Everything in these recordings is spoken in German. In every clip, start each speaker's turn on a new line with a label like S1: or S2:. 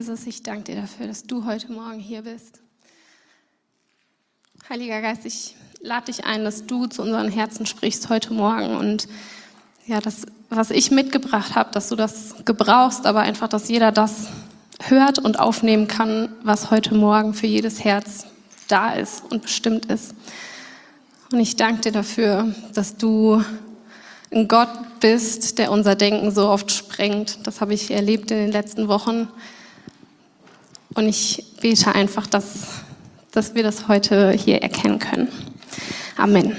S1: Jesus, ich danke dir dafür, dass du heute Morgen hier bist. Heiliger Geist, ich lade dich ein, dass du zu unseren Herzen sprichst heute Morgen und ja, das, was ich mitgebracht habe, dass du das gebrauchst, aber einfach, dass jeder das hört und aufnehmen kann, was heute Morgen für jedes Herz da ist und bestimmt ist. Und ich danke dir dafür, dass du ein Gott bist, der unser Denken so oft sprengt. Das habe ich erlebt in den letzten Wochen. Und ich bete einfach, dass wir das heute hier erkennen können. Amen.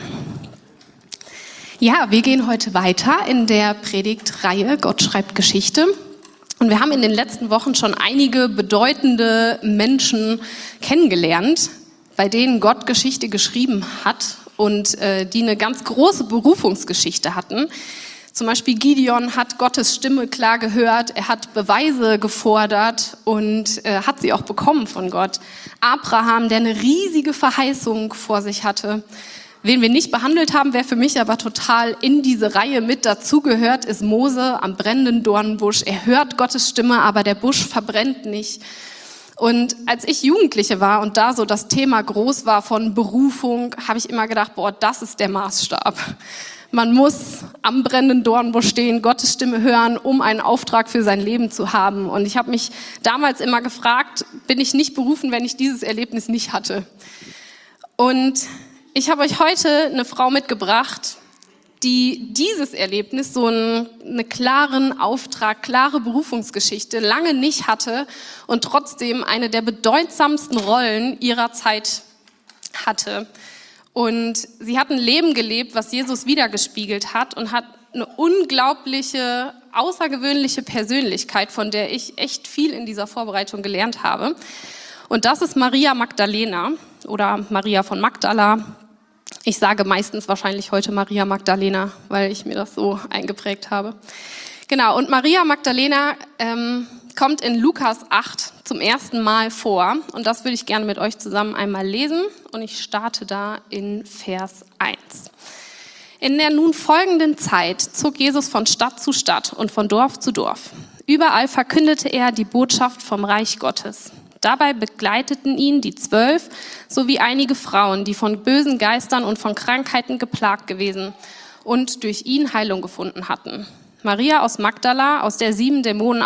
S1: Ja, wir gehen heute weiter in der Predigtreihe Gott schreibt Geschichte. Und wir haben in den letzten Wochen schon einige bedeutende Menschen kennengelernt, bei denen Gott Geschichte geschrieben hat und die eine ganz große Berufungsgeschichte hatten. Zum Beispiel Gideon hat Gottes Stimme klar gehört, er hat Beweise gefordert und hat sie auch bekommen von Gott. Abraham, der eine riesige Verheißung vor sich hatte. Wen wir nicht behandelt haben, wer für mich aber total in diese Reihe mit dazugehört, ist Mose am brennenden Dornbusch. Er hört Gottes Stimme, aber der Busch verbrennt nicht. Und als ich Jugendliche war und da so das Thema groß war von Berufung, habe ich immer gedacht, boah, das ist der Maßstab. Man muss am brennenden Dornbusch stehen, Gottes Stimme hören, um einen Auftrag für sein Leben zu haben. Und ich habe mich damals immer gefragt, bin ich nicht berufen, wenn ich dieses Erlebnis nicht hatte? Und ich habe euch heute eine Frau mitgebracht, die dieses Erlebnis, so einen klaren Auftrag, klare Berufungsgeschichte lange nicht hatte und trotzdem eine der bedeutsamsten Rollen ihrer Zeit hatte. Und sie hat ein Leben gelebt, was Jesus widergespiegelt hat und hat eine unglaubliche, außergewöhnliche Persönlichkeit, von der ich echt viel in dieser Vorbereitung gelernt habe. Und das ist Maria Magdalena oder Maria von Magdala. Ich sage meistens wahrscheinlich heute Maria Magdalena, weil ich mir das so eingeprägt habe. Genau, und Maria Magdalena kommt in Lukas 8 zum ersten Mal vor. Und das würde ich gerne mit euch zusammen einmal lesen. Und ich starte da in Vers 1. In der nun folgenden Zeit zog Jesus von Stadt zu Stadt und von Dorf zu Dorf. Überall verkündete er die Botschaft vom Reich Gottes. Dabei begleiteten ihn die 12 sowie einige Frauen, die von bösen Geistern und von Krankheiten geplagt gewesen und durch ihn Heilung gefunden hatten. Maria aus Magdala, aus der er 7 Dämonen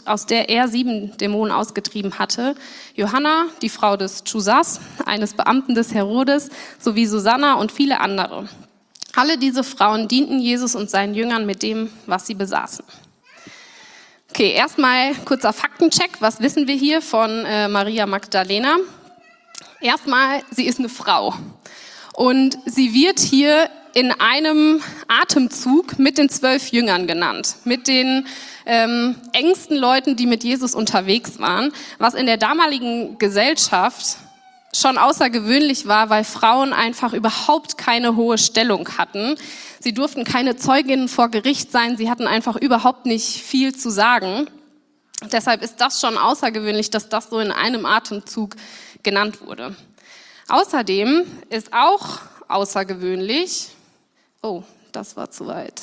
S1: ausgetrieben hatte, Johanna, die Frau des Chusas, eines Beamten des Herodes, sowie Susanna und viele andere. Alle diese Frauen dienten Jesus und seinen Jüngern mit dem, was sie besaßen. Okay, erstmal kurzer Faktencheck. Was wissen wir hier von Maria Magdalena? Erstmal, sie ist eine Frau. Und sie wird hier in einem Atemzug mit den 12 Jüngern genannt, mit den engsten Leuten, die mit Jesus unterwegs waren, was in der damaligen Gesellschaft schon außergewöhnlich war, weil Frauen einfach überhaupt keine hohe Stellung hatten. Sie durften keine Zeuginnen vor Gericht sein, sie hatten einfach überhaupt nicht viel zu sagen. Deshalb ist das schon außergewöhnlich, dass das so in einem Atemzug genannt wurde. Außerdem ist auch außergewöhnlich, oh, das war zu weit,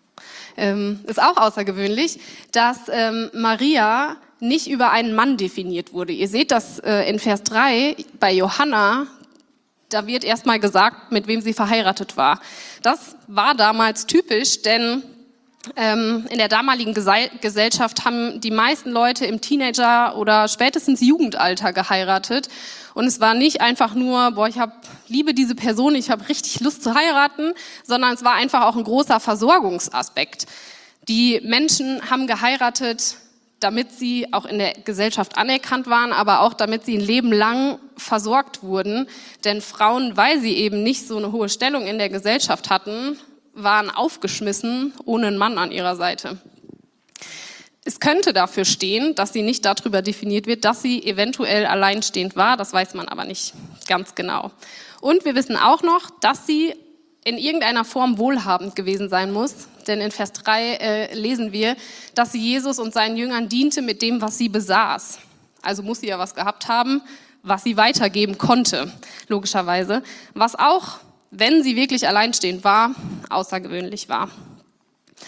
S1: ist auch außergewöhnlich, dass Maria nicht über einen Mann definiert wurde. Ihr seht das in Vers 3 bei Johanna, da wird erstmal gesagt, mit wem sie verheiratet war. Das war damals typisch, denn in der damaligen Gesellschaft haben die meisten Leute im Teenager- oder spätestens Jugendalter geheiratet. Und es war nicht einfach nur, boah, liebe diese Person, ich habe richtig Lust zu heiraten, sondern es war einfach auch ein großer Versorgungsaspekt. Die Menschen haben geheiratet, damit sie auch in der Gesellschaft anerkannt waren, aber auch damit sie ein Leben lang versorgt wurden. Denn Frauen, weil sie eben nicht so eine hohe Stellung in der Gesellschaft hatten, waren aufgeschmissen ohne einen Mann an ihrer Seite. Es könnte dafür stehen, dass sie nicht darüber definiert wird, dass sie eventuell alleinstehend war. Das weiß man aber nicht ganz genau. Und wir wissen auch noch, dass sie in irgendeiner Form wohlhabend gewesen sein muss. Denn in Vers 3 lesen wir, dass sie Jesus und seinen Jüngern diente mit dem, was sie besaß. Also muss sie ja was gehabt haben, was sie weitergeben konnte, logischerweise. Was auch, wenn sie wirklich alleinstehend war, außergewöhnlich war.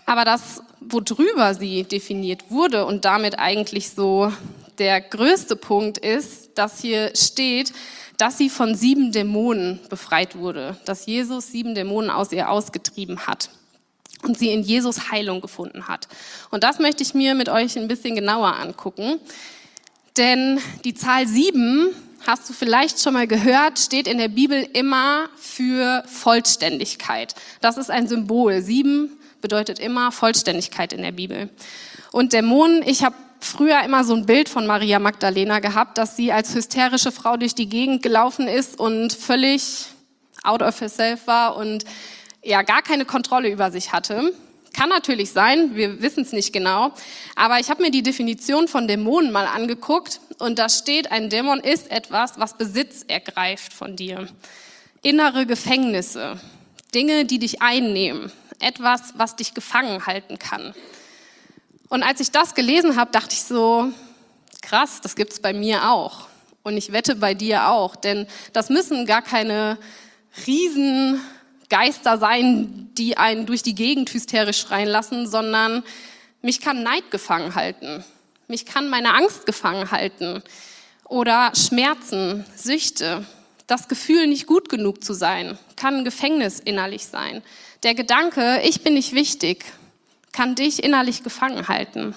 S1: Aber das, worüber sie definiert wurde und damit eigentlich so der größte Punkt ist, dass hier steht, dass sie von 7 Dämonen befreit wurde, dass Jesus 7 Dämonen aus ihr ausgetrieben hat und sie in Jesus Heilung gefunden hat. Und das möchte ich mir mit euch ein bisschen genauer angucken, denn die Zahl 7, hast du vielleicht schon mal gehört, steht in der Bibel immer für Vollständigkeit. Das ist ein Symbol. 7 bedeutet immer Vollständigkeit in der Bibel. Und Dämonen, ich habe früher immer so ein Bild von Maria Magdalena gehabt, dass sie als hysterische Frau durch die Gegend gelaufen ist und völlig out of herself war und ja gar keine Kontrolle über sich hatte. Kann natürlich sein, wir wissen es nicht genau, aber ich habe mir die Definition von Dämonen mal angeguckt und da steht, ein Dämon ist etwas, was Besitz ergreift von dir. Innere Gefängnisse, Dinge, die dich einnehmen, etwas, was dich gefangen halten kann. Und als ich das gelesen habe, dachte ich so, krass, das gibt's bei mir auch. Und ich wette bei dir auch, denn das müssen gar keine Riesengeister sein, die einen durch die Gegend hysterisch schreien lassen, sondern mich kann Neid gefangen halten. Mich kann meine Angst gefangen halten. Oder Schmerzen, Süchte, das Gefühl, nicht gut genug zu sein, kann ein Gefängnis innerlich sein. Der Gedanke, ich bin nicht wichtig, kann dich innerlich gefangen halten.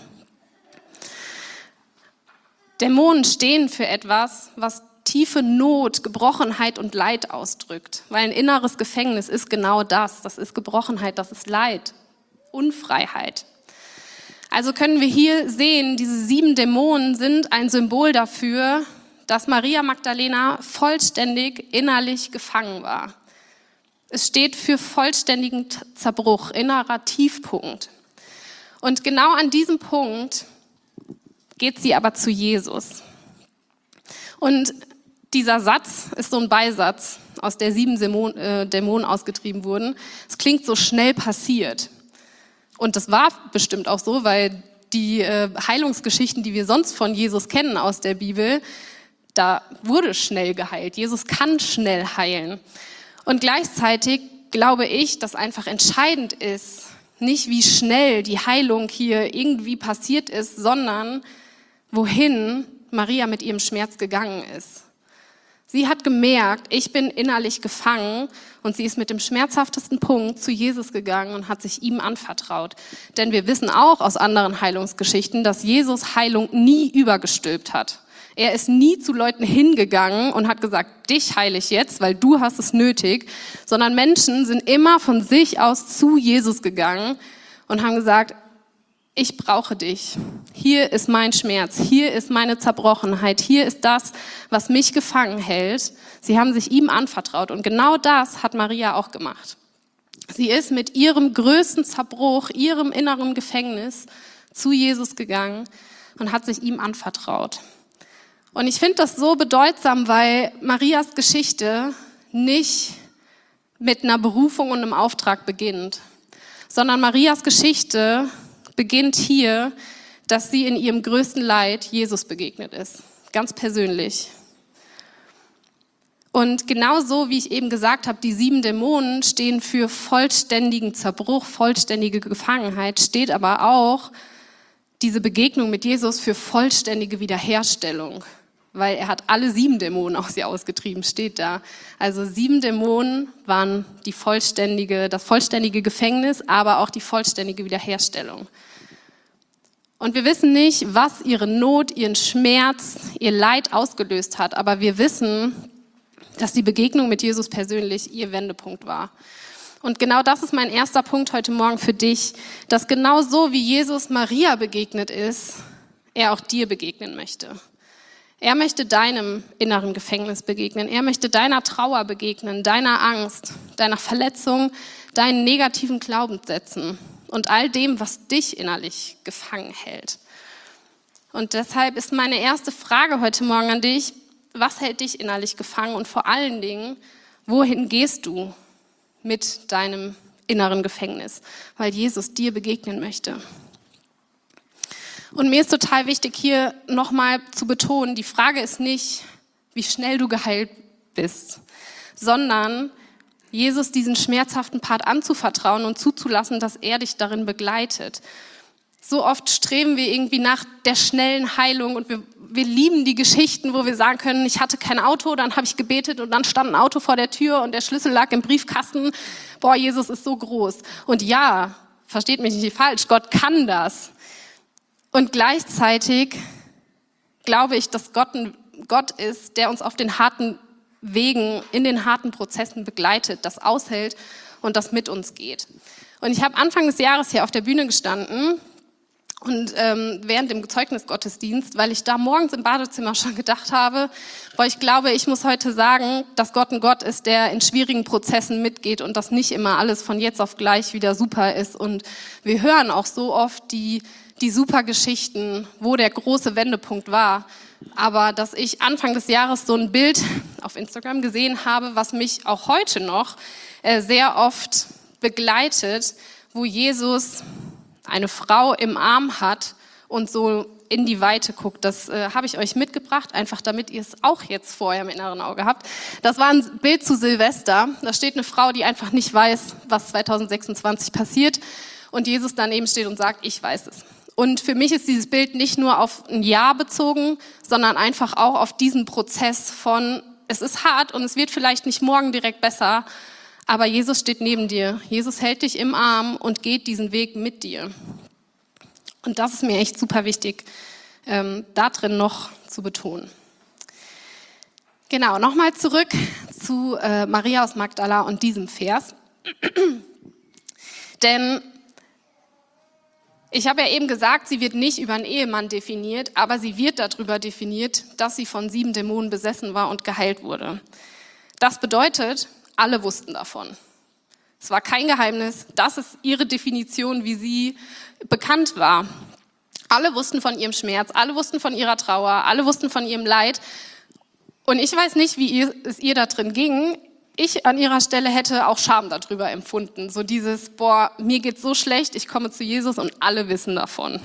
S1: Dämonen stehen für etwas, was tiefe Not, Gebrochenheit und Leid ausdrückt. Weil ein inneres Gefängnis ist genau das. Das ist Gebrochenheit, das ist Leid, Unfreiheit. Also können wir hier sehen, diese 7 Dämonen sind ein Symbol dafür, dass Maria Magdalena vollständig innerlich gefangen war. Es steht für vollständigen Zerbruch, innerer Tiefpunkt. Und genau an diesem Punkt geht sie aber zu Jesus. Und dieser Satz ist so ein Beisatz, aus der 7 Dämonen ausgetrieben wurden. Es klingt so schnell passiert. Und das war bestimmt auch so, weil die Heilungsgeschichten, die wir sonst von Jesus kennen aus der Bibel, da wurde schnell geheilt. Jesus kann schnell heilen. Und gleichzeitig glaube ich, dass einfach entscheidend ist, nicht wie schnell die Heilung hier irgendwie passiert ist, sondern wohin Maria mit ihrem Schmerz gegangen ist. Sie hat gemerkt, ich bin innerlich gefangen und sie ist mit dem schmerzhaftesten Punkt zu Jesus gegangen und hat sich ihm anvertraut. Denn wir wissen auch aus anderen Heilungsgeschichten, dass Jesus Heilung nie übergestülpt hat. Er ist nie zu Leuten hingegangen und hat gesagt, dich heile ich jetzt, weil du hast es nötig, sondern Menschen sind immer von sich aus zu Jesus gegangen und haben gesagt, ich brauche dich. Hier ist mein Schmerz, hier ist meine Zerbrochenheit, hier ist das, was mich gefangen hält. Sie haben sich ihm anvertraut und genau das hat Maria auch gemacht. Sie ist mit ihrem größten Zerbruch, ihrem inneren Gefängnis zu Jesus gegangen und hat sich ihm anvertraut. Und ich finde das so bedeutsam, weil Marias Geschichte nicht mit einer Berufung und einem Auftrag beginnt, sondern Marias Geschichte beginnt hier, dass sie in ihrem größten Leid Jesus begegnet ist, ganz persönlich. Und genauso, wie ich eben gesagt habe, die 7 Dämonen stehen für vollständigen Zerbruch, vollständige Gefangenheit, steht aber auch diese Begegnung mit Jesus für vollständige Wiederherstellung. Weil er hat alle 7 Dämonen aus ihr ausgetrieben, steht da. Also 7 Dämonen waren das vollständige Gefängnis, aber auch die vollständige Wiederherstellung. Und wir wissen nicht, was ihre Not, ihren Schmerz, ihr Leid ausgelöst hat, aber wir wissen, dass die Begegnung mit Jesus persönlich ihr Wendepunkt war. Und genau das ist mein erster Punkt heute Morgen für dich, dass genau so wie Jesus Maria begegnet ist, er auch dir begegnen möchte. Er möchte deinem inneren Gefängnis begegnen. Er möchte deiner Trauer begegnen, deiner Angst, deiner Verletzung, deinen negativen Glaubenssätzen und all dem, was dich innerlich gefangen hält. Und deshalb ist meine erste Frage heute Morgen an dich, was hält dich innerlich gefangen und vor allen Dingen, wohin gehst du mit deinem inneren Gefängnis, weil Jesus dir begegnen möchte? Und mir ist total wichtig, hier nochmal zu betonen, die Frage ist nicht, wie schnell du geheilt bist, sondern Jesus diesen schmerzhaften Part anzuvertrauen und zuzulassen, dass er dich darin begleitet. So oft streben wir irgendwie nach der schnellen Heilung und wir lieben die Geschichten, wo wir sagen können, ich hatte kein Auto, dann habe ich gebetet und dann stand ein Auto vor der Tür und der Schlüssel lag im Briefkasten. Boah, Jesus ist so groß. Und ja, versteht mich nicht falsch, Gott kann das. Und gleichzeitig glaube ich, dass Gott ein Gott ist, der uns auf den harten Wegen, in den harten Prozessen begleitet, das aushält und das mit uns geht. Und ich habe Anfang des Jahres hier auf der Bühne gestanden und während dem Zeugnisgottesdienst, weil ich da morgens im Badezimmer schon gedacht habe, boah, ich glaube, ich muss heute sagen, dass Gott ein Gott ist, der in schwierigen Prozessen mitgeht und dass nicht immer alles von jetzt auf gleich wieder super ist. Und wir hören auch so oft die super Geschichten, wo der große Wendepunkt war. Aber dass ich Anfang des Jahres so ein Bild auf Instagram gesehen habe, was mich auch heute noch sehr oft begleitet, wo Jesus eine Frau im Arm hat und so in die Weite guckt. Das habe ich euch mitgebracht, einfach damit ihr es auch jetzt vorher im inneren Auge habt. Das war ein Bild zu Silvester. Da steht eine Frau, die einfach nicht weiß, was 2026 passiert. Und Jesus daneben steht und sagt, ich weiß es. Und für mich ist dieses Bild nicht nur auf ein Jahr bezogen, sondern einfach auch auf diesen Prozess von, es ist hart und es wird vielleicht nicht morgen direkt besser, aber Jesus steht neben dir. Jesus hält dich im Arm und geht diesen Weg mit dir. Und das ist mir echt super wichtig, da drin noch zu betonen. Genau, nochmal zurück zu Maria aus Magdala und diesem Vers. Denn ich habe ja eben gesagt, sie wird nicht über einen Ehemann definiert, aber sie wird darüber definiert, dass sie von 7 Dämonen besessen war und geheilt wurde. Das bedeutet, alle wussten davon. Es war kein Geheimnis, das ist ihre Definition, wie sie bekannt war. Alle wussten von ihrem Schmerz, alle wussten von ihrer Trauer, alle wussten von ihrem Leid. Und ich weiß nicht, wie es ihr da drin ging. Ich an ihrer Stelle hätte auch Scham darüber empfunden. So dieses, boah, mir geht's so schlecht, ich komme zu Jesus und alle wissen davon.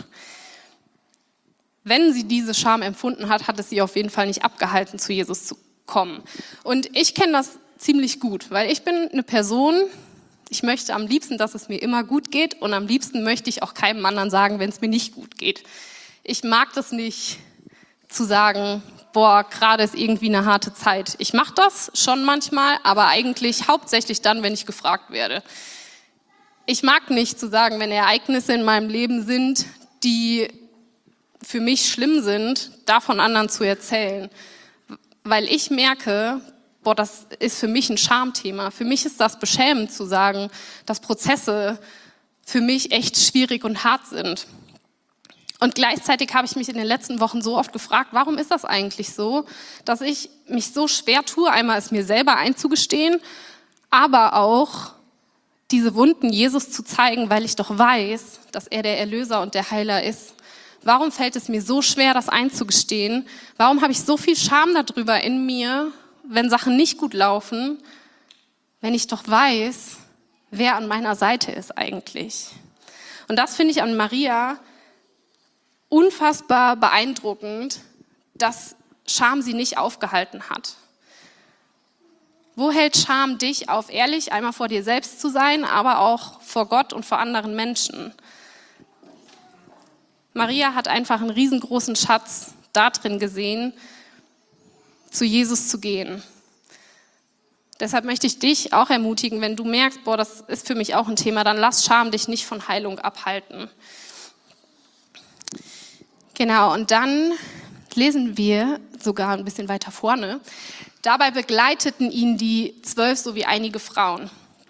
S1: Wenn sie diese Scham empfunden hat, hat es sie auf jeden Fall nicht abgehalten, zu Jesus zu kommen. Und ich kenne das ziemlich gut, weil ich bin eine Person, ich möchte am liebsten, dass es mir immer gut geht und am liebsten möchte ich auch keinem anderen sagen, wenn es mir nicht gut geht. Ich mag das nicht zu sagen, boah, gerade ist irgendwie eine harte Zeit. Ich mache das schon manchmal, aber eigentlich hauptsächlich dann, wenn ich gefragt werde. Ich mag nicht zu sagen, wenn Ereignisse in meinem Leben sind, die für mich schlimm sind, davon anderen zu erzählen. Weil ich merke, boah, das ist für mich ein Schamthema. Für mich ist das beschämend zu sagen, dass Prozesse für mich echt schwierig und hart sind. Und gleichzeitig habe ich mich in den letzten Wochen so oft gefragt, warum ist das eigentlich so, dass ich mich so schwer tue, einmal es mir selber einzugestehen, aber auch diese Wunden Jesus zu zeigen, weil ich doch weiß, dass er der Erlöser und der Heiler ist. Warum fällt es mir so schwer, das einzugestehen? Warum habe ich so viel Scham darüber in mir, wenn Sachen nicht gut laufen, wenn ich doch weiß, wer an meiner Seite ist eigentlich? Und das finde ich an Maria unfassbar beeindruckend, dass Scham sie nicht aufgehalten hat. Wo hält Scham dich auf, ehrlich einmal vor dir selbst zu sein, aber auch vor Gott und vor anderen Menschen? Maria hat einfach einen riesengroßen Schatz darin gesehen, zu Jesus zu gehen. Deshalb möchte ich dich auch ermutigen, wenn du merkst, boah, das ist für mich auch ein Thema, dann lass Scham dich nicht von Heilung abhalten. Genau, und dann lesen wir sogar ein bisschen weiter vorne. Dabei begleiteten ihn die 12 sowie einige Frauen.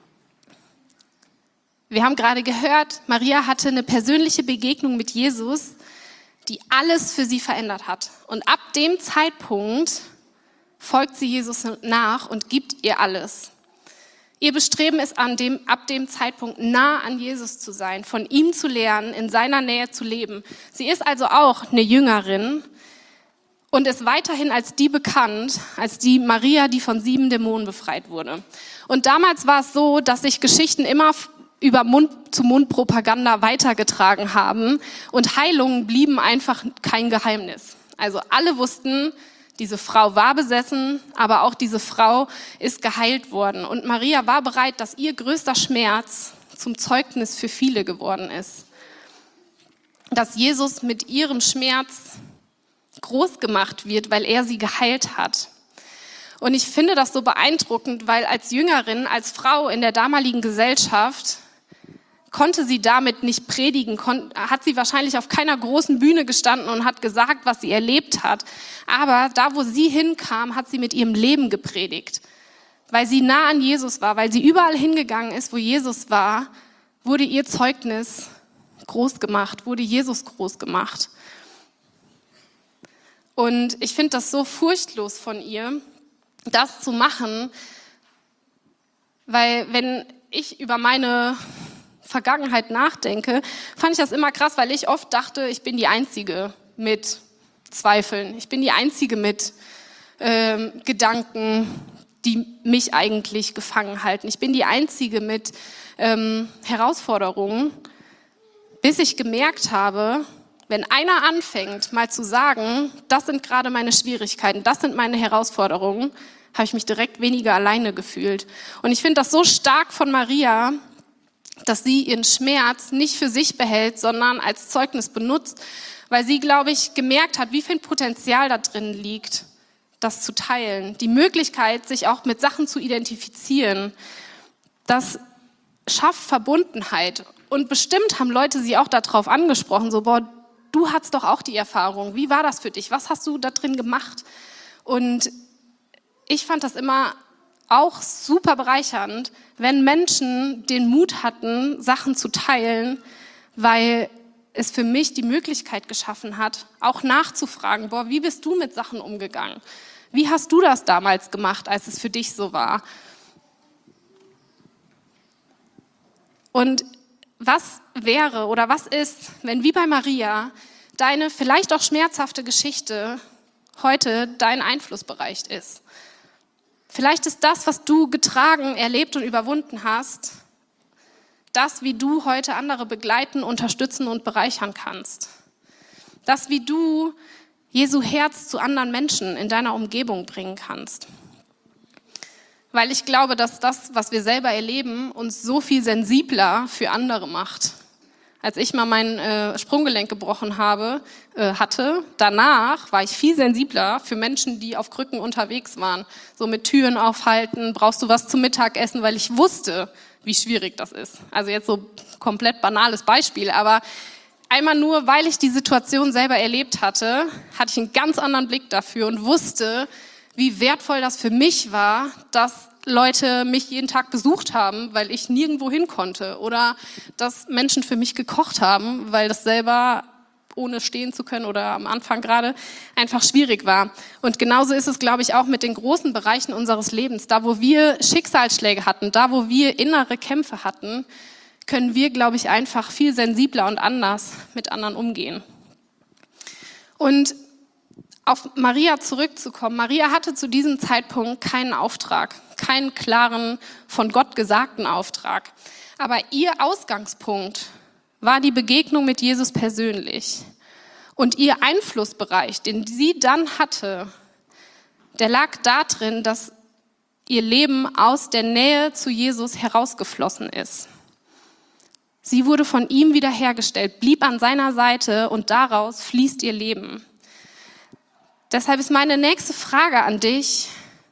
S1: Wir haben gerade gehört, Maria hatte eine persönliche Begegnung mit Jesus, die alles für sie verändert hat. Und ab dem Zeitpunkt folgt sie Jesus nach und gibt ihr alles. Ihr Bestreben ist ab dem Zeitpunkt nah an Jesus zu sein, von ihm zu lernen, in seiner Nähe zu leben. Sie ist also auch eine Jüngerin und ist weiterhin als die bekannt, als die Maria, die von 7 Dämonen befreit wurde. Und damals war es so, dass sich Geschichten immer über Mund-zu-Mund-Propaganda weitergetragen haben und Heilungen blieben einfach kein Geheimnis. Also alle wussten, Diese Frau war besessen, aber auch diese Frau ist geheilt worden. Und Maria war bereit, dass ihr größter Schmerz zum Zeugnis für viele geworden ist. Dass Jesus mit ihrem Schmerz groß gemacht wird, weil er sie geheilt hat. Und ich finde das so beeindruckend, weil als Jüngerin, als Frau in der damaligen Gesellschaft konnte sie damit nicht predigen, hat sie wahrscheinlich auf keiner großen Bühne gestanden und hat gesagt, was sie erlebt hat. Aber da, wo sie hinkam, hat sie mit ihrem Leben gepredigt. Weil sie nah an Jesus war, weil sie überall hingegangen ist, wo Jesus war, wurde ihr Zeugnis groß gemacht, wurde Jesus groß gemacht. Und ich finde das so furchtlos von ihr, das zu machen, weil wenn ich über meine Vergangenheit nachdenke, fand ich das immer krass, weil ich oft dachte, ich bin die Einzige mit Zweifeln. Ich bin die Einzige mit Gedanken, die mich eigentlich gefangen halten. Ich bin die Einzige mit Herausforderungen, bis ich gemerkt habe, wenn einer anfängt, mal zu sagen, das sind gerade meine Schwierigkeiten, das sind meine Herausforderungen, habe ich mich direkt weniger alleine gefühlt. Und ich finde das so stark von Maria, dass sie ihren Schmerz nicht für sich behält, sondern als Zeugnis benutzt, weil sie, glaube ich, gemerkt hat, wie viel Potenzial da drin liegt, das zu teilen. Die Möglichkeit, sich auch mit Sachen zu identifizieren, das schafft Verbundenheit. Und bestimmt haben Leute sie auch darauf angesprochen, so, boah, du hattest doch auch die Erfahrung. Wie war das für dich? Was hast du da drin gemacht? Und ich fand das immer auch super bereichernd, wenn Menschen den Mut hatten, Sachen zu teilen, weil es für mich die Möglichkeit geschaffen hat, auch nachzufragen, boah, wie bist du mit Sachen umgegangen? Wie hast du das damals gemacht, als es für dich so war? Und was wäre oder was ist, wenn wie bei Maria deine vielleicht auch schmerzhafte Geschichte heute dein Einflussbereich ist? Vielleicht ist das, was du getragen, erlebt und überwunden hast, das, wie du heute andere begleiten, unterstützen und bereichern kannst. Das, wie du Jesu Herz zu anderen Menschen in deiner Umgebung bringen kannst. Weil ich glaube, dass das, was wir selber erleben, uns so viel sensibler für andere macht. Als ich mal mein Sprunggelenk gebrochen hatte, danach war ich viel sensibler für Menschen, die auf Krücken unterwegs waren. So mit Türen aufhalten, brauchst du was zum Mittagessen, weil ich wusste, wie schwierig das ist. Also jetzt so komplett banales Beispiel, aber einmal nur, weil ich die Situation selber erlebt hatte, hatte ich einen ganz anderen Blick dafür und wusste, wie wertvoll das für mich war, dass Leute mich jeden Tag besucht haben, weil ich nirgendwo hin konnte. Oder dass Menschen für mich gekocht haben, weil das selber ohne stehen zu können oder am Anfang gerade einfach schwierig war. Und genauso ist es, glaube ich, auch mit den großen Bereichen unseres Lebens. Da, wo wir Schicksalsschläge hatten, da, wo wir innere Kämpfe hatten, können wir, glaube ich, einfach viel sensibler und anders mit anderen umgehen. Und auf Maria zurückzukommen. Maria hatte zu diesem Zeitpunkt keinen Auftrag, keinen klaren, von Gott gesagten Auftrag. Aber ihr Ausgangspunkt war die Begegnung mit Jesus persönlich. Und ihr Einflussbereich, den sie dann hatte, der lag darin, dass ihr Leben aus der Nähe zu Jesus herausgeflossen ist. Sie wurde von ihm wiederhergestellt, blieb an seiner Seite und daraus fließt ihr Leben. Deshalb ist meine nächste Frage an dich,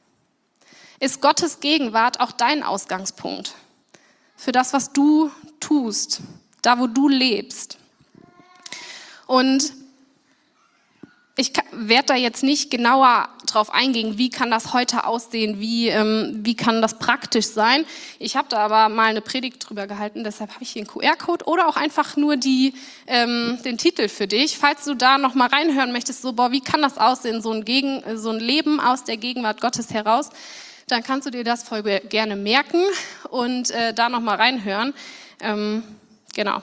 S1: ist Gottes Gegenwart auch dein Ausgangspunkt für das, was du tust, da wo du lebst? Und ich werde da jetzt nicht genauer drauf eingehen, wie kann das heute aussehen, wie kann das praktisch sein. Ich habe da aber mal eine Predigt drüber gehalten, deshalb habe ich hier einen QR-Code oder auch einfach nur den Titel für dich. Falls du da noch mal reinhören möchtest, so, boah, wie kann das aussehen, so ein Leben aus der Gegenwart Gottes heraus, dann kannst du dir das voll gerne merken und da noch mal reinhören. Genau.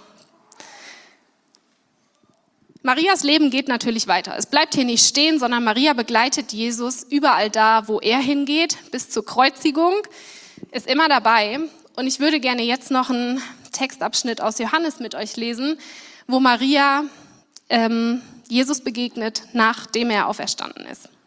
S1: Marias Leben geht natürlich weiter. Es bleibt hier nicht stehen, sondern Maria begleitet Jesus überall da, wo er hingeht, bis zur Kreuzigung, ist immer dabei. Und ich würde gerne jetzt noch einen Textabschnitt aus Johannes mit euch lesen, wo Maria Jesus begegnet, nachdem er auferstanden ist.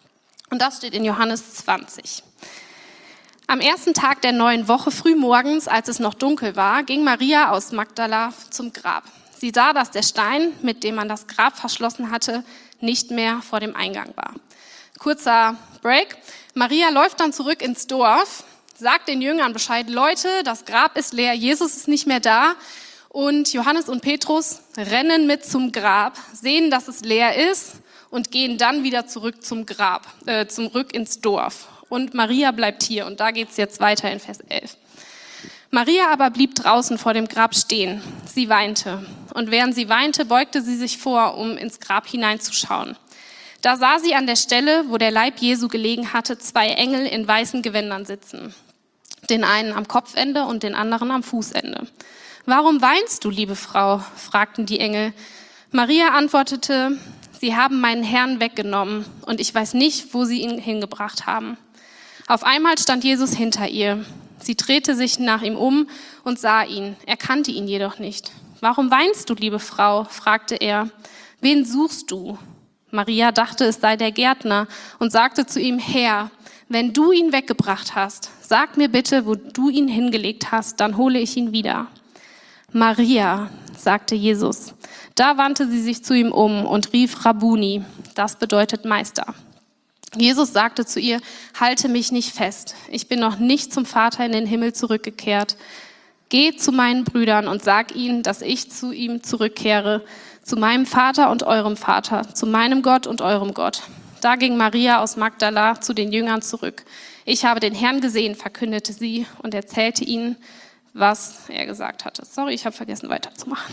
S1: Und das steht in Johannes 20. Am ersten Tag der neuen Woche, frühmorgens, als es noch dunkel war, ging Maria aus Magdala zum Grab. Sie sah, dass der Stein, mit dem man das Grab verschlossen hatte, nicht mehr vor dem Eingang war. Kurzer Break. Maria läuft dann zurück ins Dorf, sagt den Jüngern Bescheid: Leute, das Grab ist leer, Jesus ist nicht mehr da. Und Johannes und Petrus rennen mit zum Grab, sehen, dass es leer ist und gehen dann wieder zurück zum Grab, zurück ins Dorf. Und Maria bleibt hier. Und da geht's jetzt weiter in Vers 11. Maria aber blieb draußen vor dem Grab stehen. Sie weinte. Und während sie weinte, beugte sie sich vor, um ins Grab hineinzuschauen. Da sah sie an der Stelle, wo der Leib Jesu gelegen hatte, 2 Engel in weißen Gewändern sitzen. Den einen am Kopfende und den anderen am Fußende. »Warum weinst du, liebe Frau?« fragten die Engel. Maria antwortete: »Sie haben meinen Herrn weggenommen und ich weiß nicht, wo sie ihn hingebracht haben.« Auf einmal stand Jesus hinter ihr. Sie drehte sich nach ihm um und sah ihn. Er kannte ihn jedoch nicht. »Warum weinst du, liebe Frau?« fragte er. »Wen suchst du?« Maria dachte, es sei der Gärtner und sagte zu ihm: »Herr, wenn du ihn weggebracht hast, sag mir bitte, wo du ihn hingelegt hast, dann hole ich ihn wieder.« »Maria«, sagte Jesus. Da wandte sie sich zu ihm um und rief: »Rabbuni«, das bedeutet Meister. Jesus sagte zu ihr: »Halte mich nicht fest, ich bin noch nicht zum Vater in den Himmel zurückgekehrt. Geh zu meinen Brüdern und sag ihnen, dass ich zu ihm zurückkehre, zu meinem Vater und eurem Vater, zu meinem Gott und eurem Gott.« Da ging Maria aus Magdala zu den Jüngern zurück. »Ich habe den Herrn gesehen«, verkündete sie und erzählte ihnen, was er gesagt hatte. Sorry, ich habe vergessen weiterzumachen.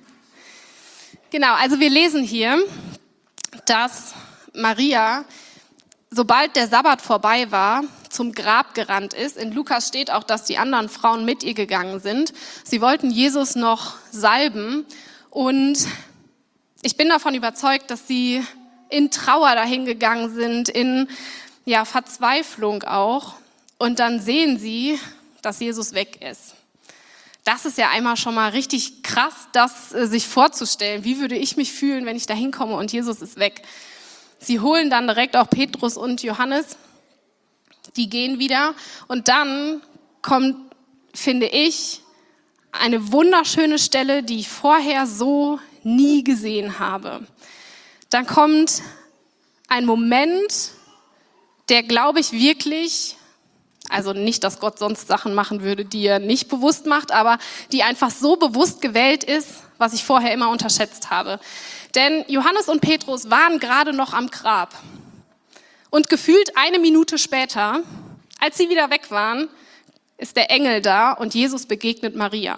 S1: Genau, also wir lesen hier, dass Maria, sobald der Sabbat vorbei war, zum Grab gerannt ist. In Lukas steht auch, dass die anderen Frauen mit ihr gegangen sind. Sie wollten Jesus noch salben und ich bin davon überzeugt, dass sie in Trauer dahin gegangen sind, in Verzweiflung auch. Und dann sehen sie, dass Jesus weg ist. Das ist ja einmal schon mal richtig krass, das sich vorzustellen. Wie würde ich mich fühlen, wenn ich da hinkomme und Jesus ist weg? Sie holen dann direkt auch Petrus und Johannes. Die gehen wieder. Und dann kommt, finde ich, eine wunderschöne Stelle, die ich vorher so nie gesehen habe. Dann kommt ein Moment, der, glaube ich, wirklich, also nicht, dass Gott sonst Sachen machen würde, die er nicht bewusst macht, aber die einfach so bewusst gewählt ist, was ich vorher immer unterschätzt habe. Denn Johannes und Petrus waren gerade noch am Grab. Und gefühlt 1 Minute später, als sie wieder weg waren, ist der Engel da und Jesus begegnet Maria.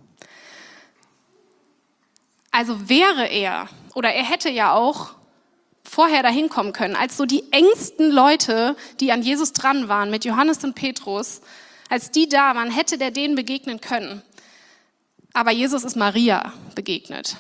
S1: Also wäre er, oder er hätte ja auch vorher dahin kommen können, als so die engsten Leute, die an Jesus dran waren, mit Johannes und Petrus, als die da waren, hätte der denen begegnen können. Aber Jesus ist Maria begegnet.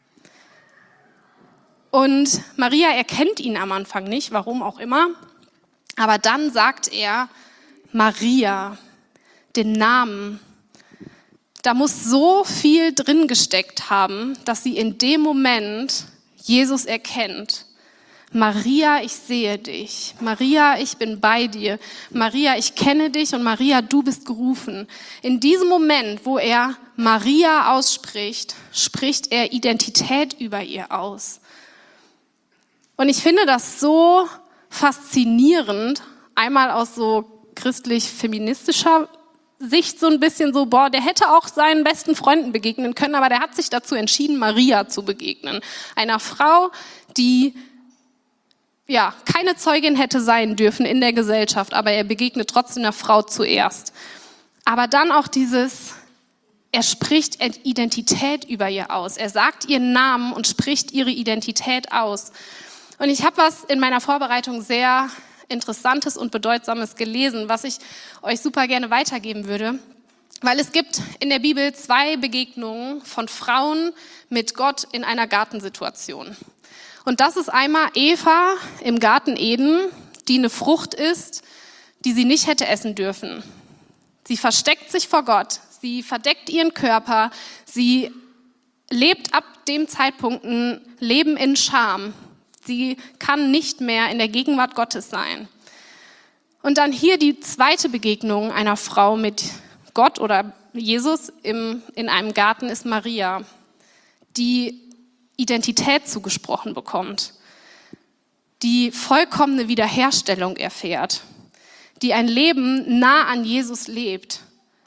S1: Und Maria erkennt ihn am Anfang nicht, warum auch immer. Aber dann sagt er Maria, den Namen. Da muss so viel drin gesteckt haben, dass sie in dem Moment Jesus erkennt. Maria, ich sehe dich. Maria, ich bin bei dir. Maria, ich kenne dich und Maria, du bist gerufen. In diesem Moment, wo er Maria ausspricht, spricht er Identität über ihr aus. Und ich finde das so faszinierend, einmal aus so christlich-feministischer Sicht so ein bisschen so, der hätte auch seinen besten Freunden begegnen können, aber der hat sich dazu entschieden, Maria zu begegnen. Einer Frau, die keine Zeugin hätte sein dürfen in der Gesellschaft, aber er begegnet trotzdem der Frau zuerst. Aber dann auch er spricht Identität über ihr aus. Er sagt ihren Namen und spricht ihre Identität aus. Und ich habe was in meiner Vorbereitung sehr Interessantes und Bedeutsames gelesen, was ich euch super gerne weitergeben würde. Weil es gibt in der Bibel 2 Begegnungen von Frauen mit Gott in einer Gartensituation. Und das ist einmal Eva im Garten Eden, die eine Frucht isst, die sie nicht hätte essen dürfen. Sie versteckt sich vor Gott, sie verdeckt ihren Körper, sie lebt ab dem Zeitpunkt ein Leben in Scham, Sie kann nicht mehr in der Gegenwart Gottes sein. Und dann hier die zweite Begegnung einer Frau mit Gott oder Jesus in einem Garten ist Maria, die Identität zugesprochen bekommt, die vollkommene Wiederherstellung erfährt, die ein Leben nah an Jesus lebt.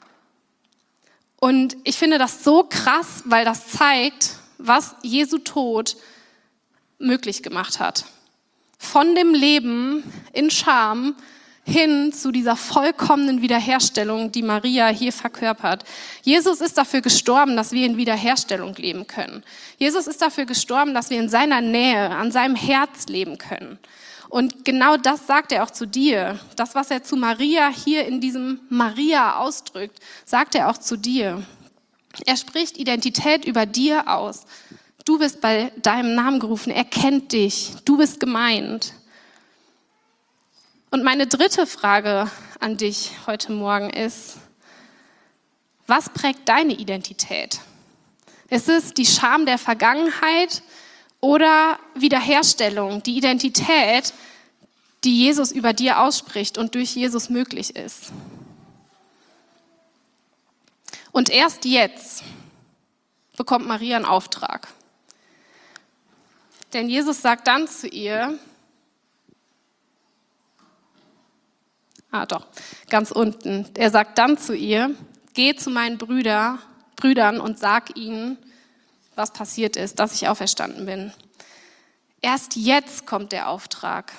S1: Und ich finde das so krass, weil das zeigt, was Jesu Tod möglich gemacht hat. Von dem Leben in Scham hin zu dieser vollkommenen Wiederherstellung, die Maria hier verkörpert. Jesus ist dafür gestorben, dass wir in Wiederherstellung leben können. Jesus ist dafür gestorben, dass wir in seiner Nähe, an seinem Herz leben können. Und genau das sagt er auch zu dir. Das, was er zu Maria hier in diesem Maria ausdrückt, sagt er auch zu dir. Er spricht Identität über dir aus. Du bist bei deinem Namen gerufen, er kennt dich, du bist gemeint. Und meine dritte Frage an dich heute Morgen ist, was prägt deine Identität? Ist es die Scham der Vergangenheit oder Wiederherstellung, die Identität, die Jesus über dir ausspricht und durch Jesus möglich ist? Und erst jetzt bekommt Maria einen Auftrag. Denn Jesus sagt dann zu ihr, ganz unten, er sagt dann zu ihr, geh zu meinen Brüdern und sag ihnen, was passiert ist, dass ich auferstanden bin. Erst jetzt kommt der Auftrag.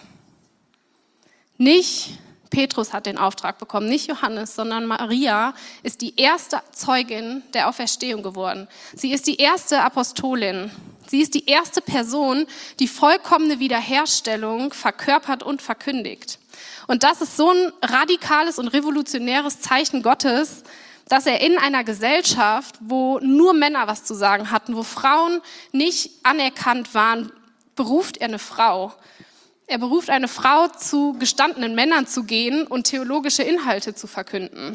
S1: Nicht Petrus hat den Auftrag bekommen, nicht Johannes, sondern Maria ist die erste Zeugin der Auferstehung geworden. Sie ist die erste Apostolin. Sie ist die erste Person, die vollkommene Wiederherstellung verkörpert und verkündigt. Und das ist so ein radikales und revolutionäres Zeichen Gottes, dass er in einer Gesellschaft, wo nur Männer was zu sagen hatten, wo Frauen nicht anerkannt waren, beruft er eine Frau. Er beruft eine Frau, zu gestandenen Männern zu gehen und theologische Inhalte zu verkünden.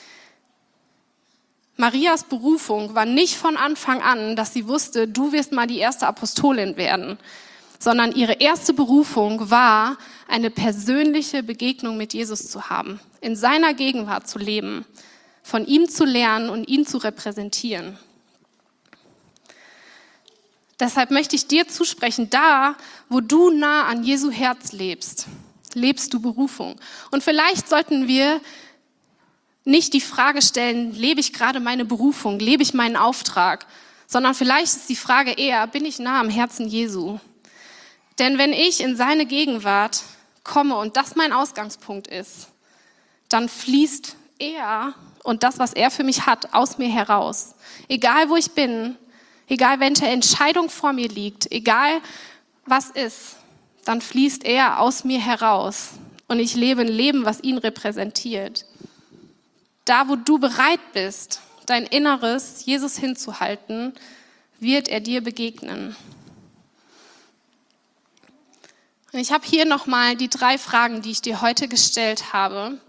S1: Marias Berufung war nicht von Anfang an, dass sie wusste, du wirst mal die erste Apostolin werden, sondern ihre erste Berufung war, eine persönliche Begegnung mit Jesus zu haben, in seiner Gegenwart zu leben, von ihm zu lernen und ihn zu repräsentieren. Deshalb möchte ich dir zusprechen, da, wo du nah an Jesu Herz lebst, lebst du Berufung. Und vielleicht sollten wir nicht die Frage stellen, lebe ich gerade meine Berufung, lebe ich meinen Auftrag, sondern vielleicht ist die Frage eher, bin ich nah am Herzen Jesu? Denn wenn ich in seine Gegenwart komme und das mein Ausgangspunkt ist, dann fließt er und das, was er für mich hat, aus mir heraus. Egal wo ich bin, egal welche Entscheidung vor mir liegt, egal was ist, dann fließt er aus mir heraus und ich lebe ein Leben, was ihn repräsentiert. Da, wo du bereit bist, dein Inneres Jesus hinzuhalten, wird er dir begegnen. Und ich habe hier nochmal die 3 Fragen, die ich dir heute gestellt habe.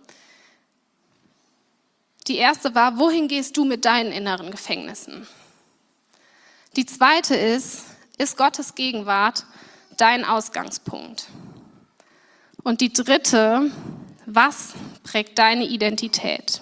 S1: Die erste war, wohin gehst du mit deinen inneren Gefängnissen? Die zweite ist Gottes Gegenwart dein Ausgangspunkt? Und die dritte, was prägt deine Identität?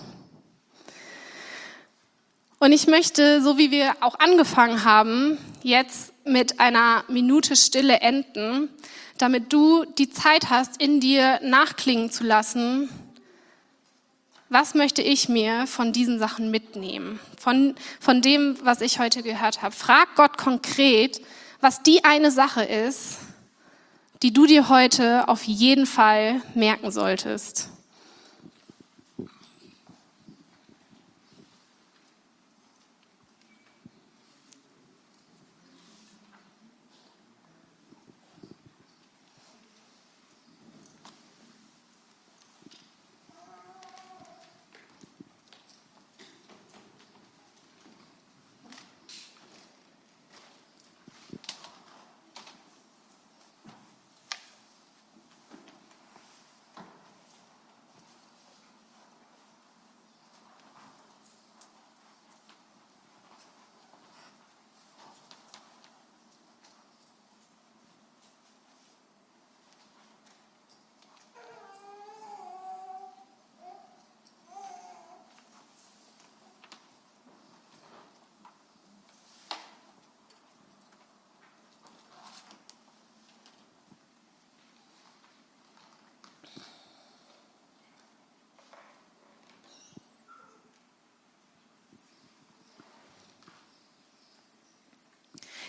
S1: Und ich möchte, so wie wir auch angefangen haben, jetzt mit einer Minute Stille enden, damit du die Zeit hast, in dir nachklingen zu lassen, was möchte ich mir von diesen Sachen mitnehmen, von dem, was ich heute gehört habe. Frag Gott konkret, was die eine Sache ist, die du dir heute auf jeden Fall merken solltest.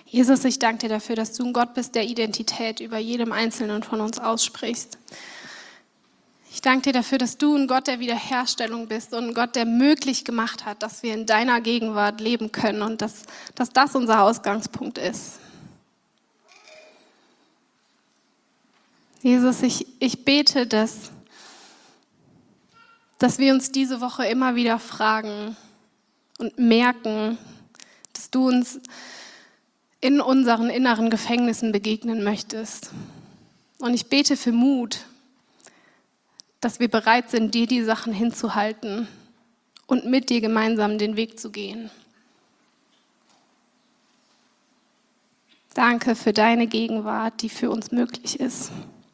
S1: Jesus, ich danke dir dafür, dass du ein Gott bist, der Identität über jedem Einzelnen von uns aussprichst. Ich danke dir dafür, dass du ein Gott der Wiederherstellung bist und ein Gott, der möglich gemacht hat, dass wir in deiner Gegenwart leben können und dass das unser Ausgangspunkt ist. Jesus, ich bete, dass wir uns diese Woche immer wieder fragen und merken, dass du uns in unseren inneren Gefängnissen begegnen möchtest. Und ich bete für Mut, dass wir bereit sind, dir die Sachen hinzuhalten und mit dir gemeinsam den Weg zu gehen. Danke für deine Gegenwart, die für uns möglich ist.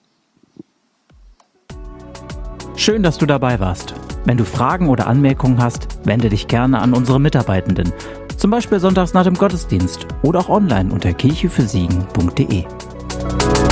S2: Schön, dass du dabei warst. Wenn du Fragen oder Anmerkungen hast, wende dich gerne an unsere Mitarbeitenden. Zum Beispiel sonntags nach dem Gottesdienst oder auch online unter kirchefürsiegen.de.